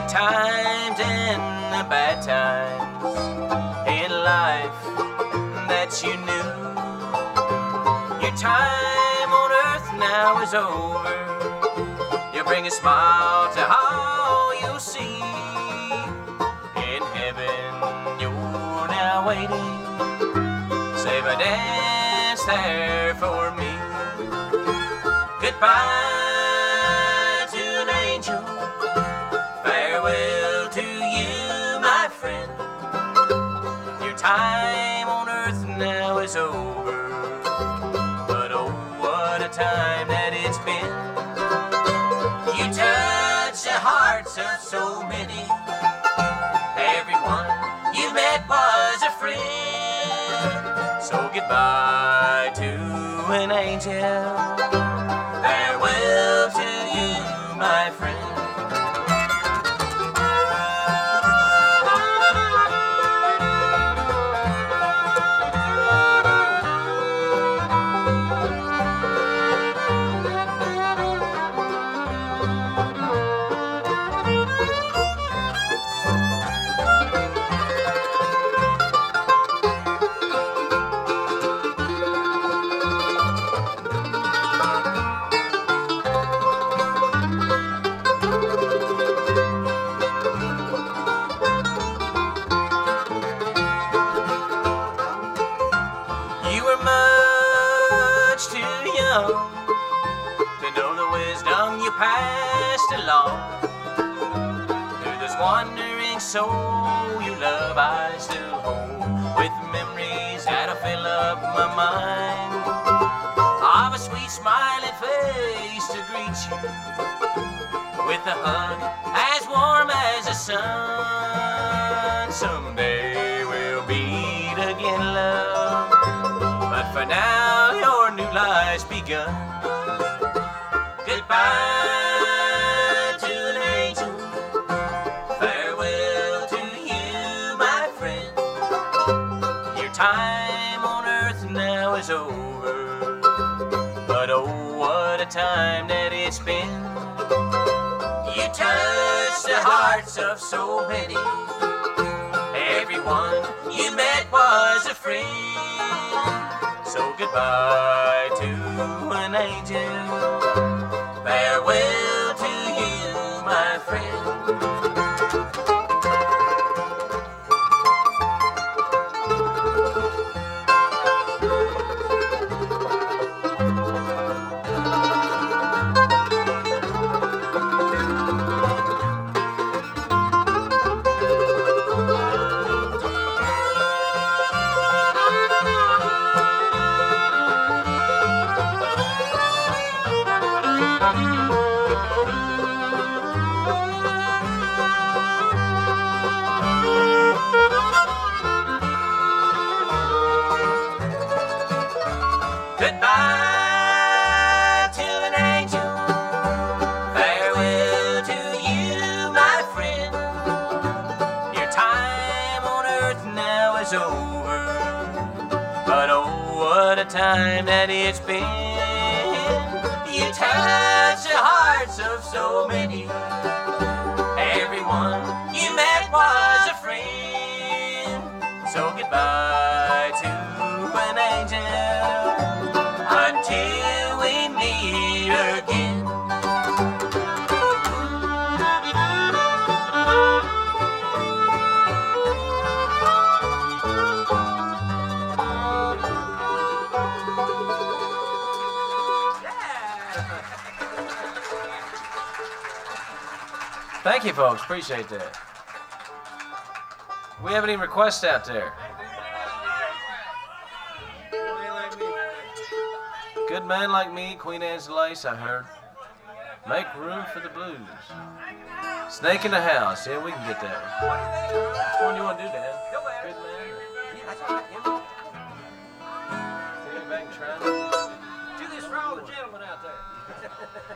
good times and the bad times in life that you knew. Your time on earth now is over. You bring a smile to all you'll see. In heaven you're now waiting. Save a dance there for me. Goodbye to an angel. Farewell to you, my friend. Your time on earth now is over. But oh, what a time that it's been. You touched the hearts of so many. Everyone you met was a friend. So goodbye to an angel. Farewell to you, my friend. To know the wisdom you passed along. Through this wandering soul you love I still hold, with memories that'll fill up my mind, of a sweet smiling face to greet you, with a hug as warm as the sun. Someday we'll meet again, love, but for now your new life's begun. Goodbye to an angel. Farewell to you, my friend. Your time on earth now is over. But oh, what a time that it's been. You touched the hearts of so many. Everyone you met was a friend. So goodbye to an angel. Farewell to you, my friend. Goodbye to an angel. Farewell to you, my friend. Your time on earth now is over. But oh, what a time that it's been. You touched the hearts of so many. Everyone you met was a friend. So goodbye to an angel. Until we meet again. Thank you, folks. Appreciate that. We have any requests out there? Good Man Like Me, Queen Anne's Lace, I heard. Make Room for the Blues. Snake in the House, yeah, we can get that one. Which one do you want to do, Dad? Good Man? Yeah, that's all right. Take it back and try it.